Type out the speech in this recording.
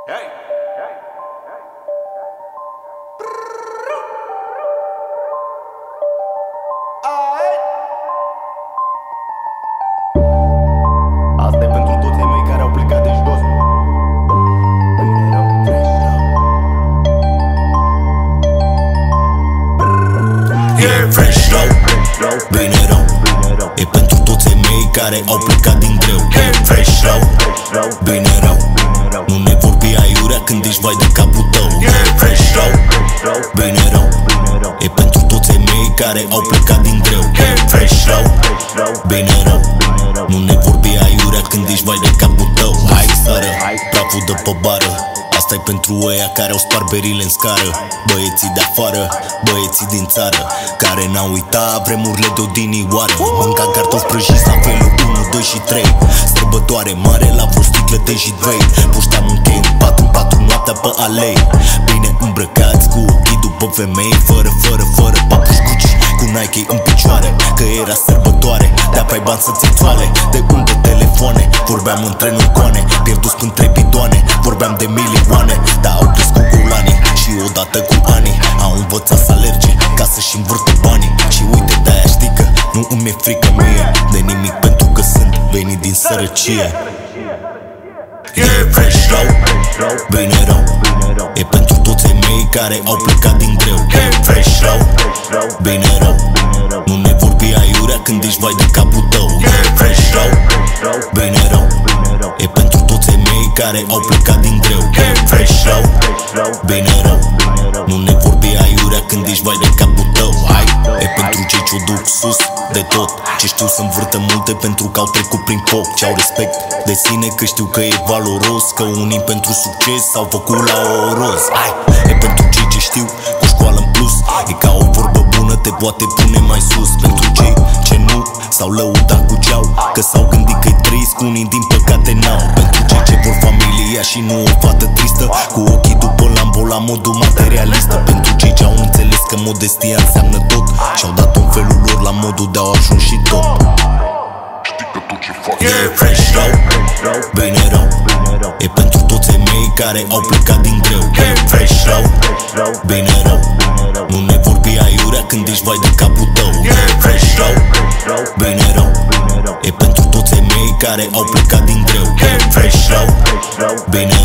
Asta e pentru toți ai mei care au plecat de jos. E fresh rău, bine rău. E pentru toți ai mei care au plecat din greu. E fresh rău, bine rău. Nu ne vorbi aiurea când ești vai de capul tău. E fresh rău, bine rău. E pentru toți ai mei care au plecat din greu. E fresh rău, bine rău. Nu ne vorbi aiurea când ești vai de capul tău. Hai sară, praful de pe bară. Asta-i pentru ăia care au spart berile în scară. Băieții de afară, băieții din țară, care n-au uitat vremurile de odinioară. Mânca cartofi prăjiți la felul 1, 2 și 3. Sărbătoare mare la vreo sticlă de jidvei. Pușteam un chei în patru noaptea pe alei. Bine îmbrăcați cu ochii după femei. Fără papuși Gucci, cu Nike în picioare. Că era sărbătoare, de-a bani să ți țoale. De unde telefoane, vorbeam în trenul coane. Pierduți când 3 bidoane, vorbeam de milioane. Dar au crescut cu lanii și odată cu ani au învățat să alerge ca să-și învârtă banii. Și uite, de-aia știi că nu îmi e frică mie de nimic, pentru că sunt venit din sărăcie. E fresh rău, bine rău. E pentru toți ai mei care au plecat din greu. E fresh rău, bine rău. Nu ne vorbi aiurea când ești vai de capul tău. E fresh rău, bine rău. E pentru toți ai mei care au plecat din greu. E fresh rău, bine rău. Nu ne vorbi aiurea când ești vai de capul tău. Hai, e pentru cei ce-o duc sus de tot, ce știu să învârtă multe pentru că au trecut prin foc. Ce au respect de sine, că știu că e valoros, că unii pentru succes s-au făcut la oroz. Hai, e pentru cei ce știu cu școală în plus. E ca o vorbă bună, te poate pune mai sus. Pentru cei ce nu s-au lăudat cu ceau, că s-au gândit că-i trist, cu unii din păcate n-au. Pentru cei ce vor familia și nu o fată tristă, cu ochii după Lambo la modul materialistă. Pentru cei ce au înțeles că modestia înseamnă tot și-au dat în felul lor la modul de-au ajuns și tot. E fresh rău, bine rău. E pentru toți ai mei care au plecat din greu. E fresh rău, bine rău. Nu ne vorbi aiurea când ești vai de capul tău. E fresh rău, bine rău. E pentru toți ai mei care au plecat din greu. E fresh rău, bine